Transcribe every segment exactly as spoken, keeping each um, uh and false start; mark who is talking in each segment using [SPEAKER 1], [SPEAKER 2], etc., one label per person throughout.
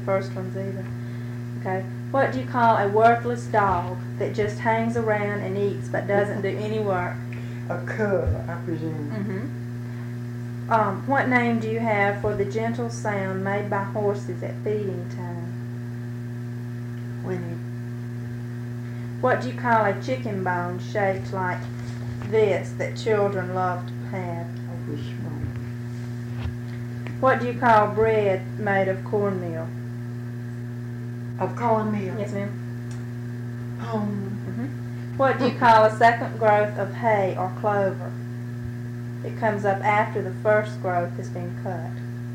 [SPEAKER 1] first ones either. Okay. What do you call a worthless dog that just hangs around and eats but doesn't do any work?
[SPEAKER 2] A cub, I presume.
[SPEAKER 1] Mm-hmm. Um, what name do you have for the gentle sound made by horses at feeding time?
[SPEAKER 2] Winnie.
[SPEAKER 1] What do you call a chicken bone shaped like this that children love to have?
[SPEAKER 2] A wishbone.
[SPEAKER 1] What do you call bread made of cornmeal?
[SPEAKER 2] Of cornmeal.
[SPEAKER 1] Yes, ma'am.
[SPEAKER 2] Um,
[SPEAKER 1] Mm-hmm. What do you call a second growth of hay or clover? It comes up after the first growth has been cut.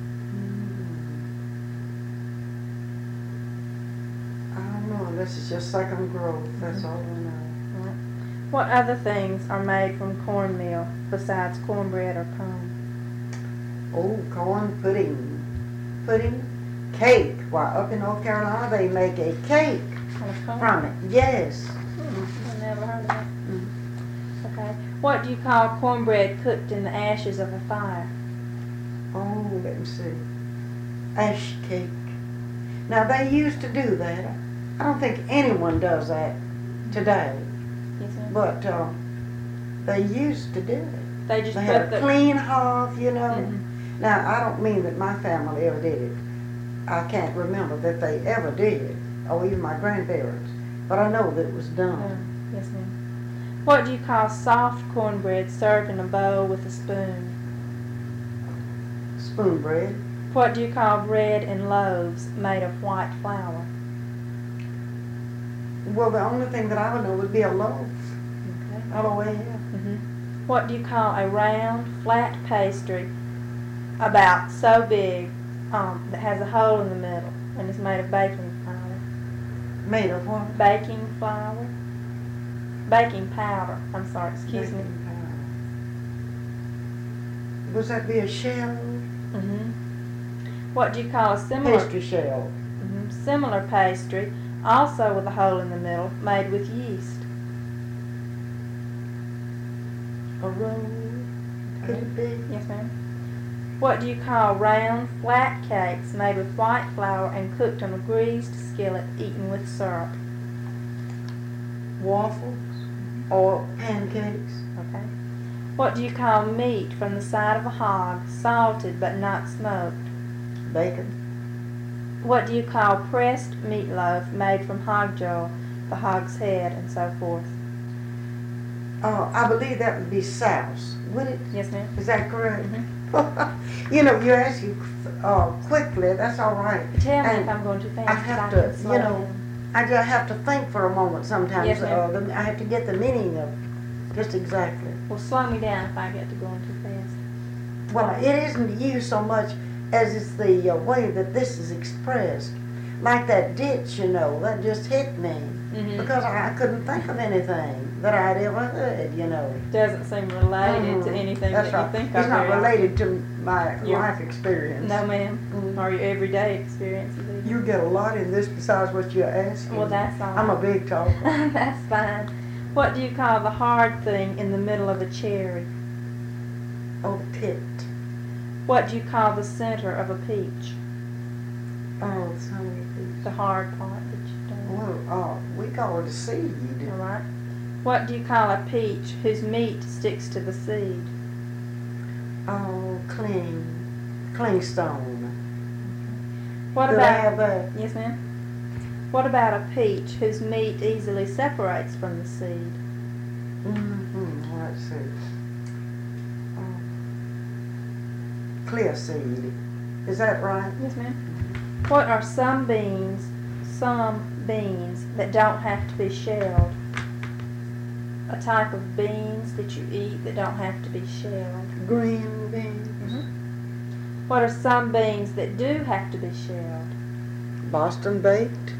[SPEAKER 2] I don't know. This is just second growth. That's all I know.
[SPEAKER 1] Right. What other things are made from cornmeal besides cornbread or pone?
[SPEAKER 2] Oh, corn pudding. Pudding? Cake. Why, up in North Carolina, they make a cake from it. Yes.
[SPEAKER 1] Hmm, I've never heard of that.
[SPEAKER 2] Mm.
[SPEAKER 1] Okay. What do you call cornbread cooked in the ashes of a fire?
[SPEAKER 2] Oh, let me see. Ash cake. Now, they used to do that. I don't think anyone does that today.
[SPEAKER 1] Yes, ma'am.
[SPEAKER 2] But uh, they used to do it.
[SPEAKER 1] They just
[SPEAKER 2] They
[SPEAKER 1] put
[SPEAKER 2] had a
[SPEAKER 1] the
[SPEAKER 2] clean hearth, you know.
[SPEAKER 1] Mhm.
[SPEAKER 2] Now, I don't mean that my family ever did it. I can't remember that they ever did, or even my grandparents. But I know that it was done.
[SPEAKER 1] Oh, yes, ma'am. What do you call soft cornbread served in a bowl with a spoon?
[SPEAKER 2] Spoon bread.
[SPEAKER 1] What do you call bread in loaves made of white flour?
[SPEAKER 2] Well, the only thing that I would know would be a loaf.
[SPEAKER 1] Okay.
[SPEAKER 2] L O A F.
[SPEAKER 1] Mm-hmm. What do you call a round, flat pastry about so big um, that has a hole in the middle and is made of baking flour?
[SPEAKER 2] Made of what?
[SPEAKER 1] Baking flour? Baking powder. I'm sorry, excuse me.
[SPEAKER 2] Baking powder. Would that be a shell?
[SPEAKER 1] Mm-hmm. What do you call a similar
[SPEAKER 2] Pastry shell.
[SPEAKER 1] Mhm. Similar pastry, also with a hole in the middle, made with yeast?
[SPEAKER 2] A roll. Could it be?
[SPEAKER 1] Yes, ma'am. What do you call round, flat cakes made with white flour and cooked on a greased skillet, eaten with syrup?
[SPEAKER 2] Waffles or pancakes.
[SPEAKER 1] Okay. What do you call meat from the side of a hog, salted but not smoked?
[SPEAKER 2] Bacon.
[SPEAKER 1] What do you call pressed meatloaf made from hog jowl, the hog's head, and so forth?
[SPEAKER 2] Uh, I believe that would be souse. Would it?
[SPEAKER 1] Yes, ma'am.
[SPEAKER 2] Is that correct?
[SPEAKER 1] Mhm.
[SPEAKER 2] You know, you ask you uh, quickly. That's all right.
[SPEAKER 1] Tell me
[SPEAKER 2] And
[SPEAKER 1] if I'm going too fast.
[SPEAKER 2] I
[SPEAKER 1] 'cause
[SPEAKER 2] have
[SPEAKER 1] can
[SPEAKER 2] to,
[SPEAKER 1] slow
[SPEAKER 2] you know,
[SPEAKER 1] down.
[SPEAKER 2] I just have to think for a moment sometimes.
[SPEAKER 1] Yes, ma'am.
[SPEAKER 2] uh, the, I have to get the meaning of just exactly.
[SPEAKER 1] Well, slow me down if I get to going too fast.
[SPEAKER 2] Well, it isn't you so much as it's the uh, way that this is expressed. Like that ditch, you know, that just hit me
[SPEAKER 1] Mhm.
[SPEAKER 2] because I, I couldn't think of anything that I'd ever heard, you know.
[SPEAKER 1] Doesn't seem related to
[SPEAKER 2] Mhm.
[SPEAKER 1] anything
[SPEAKER 2] That's
[SPEAKER 1] that
[SPEAKER 2] right.
[SPEAKER 1] you think
[SPEAKER 2] It's
[SPEAKER 1] of.
[SPEAKER 2] not
[SPEAKER 1] very often.
[SPEAKER 2] related to my
[SPEAKER 1] Your-
[SPEAKER 2] life experience.
[SPEAKER 1] No, ma'am.
[SPEAKER 2] Mhm.
[SPEAKER 1] Or your everyday experiences either.
[SPEAKER 2] You get a lot in this besides what you're asking.
[SPEAKER 1] Well, that's all.
[SPEAKER 2] I'm a big talker.
[SPEAKER 1] That's fine. What do you call the hard thing in the middle of a cherry?
[SPEAKER 2] Oh, pit.
[SPEAKER 1] What do you call the center of a peach?
[SPEAKER 2] Oh, sorry.
[SPEAKER 1] The hard part that you don't.
[SPEAKER 2] Well, uh, we call it a seed.
[SPEAKER 1] All right. What do you call a peach whose meat sticks to the seed?
[SPEAKER 2] Oh, cling. Clingstone.
[SPEAKER 1] What
[SPEAKER 2] Do they
[SPEAKER 1] about?
[SPEAKER 2] have that?
[SPEAKER 1] Yes, ma'am. What about a peach whose meat easily separates from the seed?
[SPEAKER 2] Mm-hmm. Let's see. Oh. Clear seed. Is that right?
[SPEAKER 1] Yes, ma'am. What are some beans, some beans that don't have to be shelled? A type of beans that you eat that don't have to be shelled.
[SPEAKER 2] Green beans.
[SPEAKER 1] Mm-hmm. What are some beans that do have to be shelled?
[SPEAKER 2] Boston baked.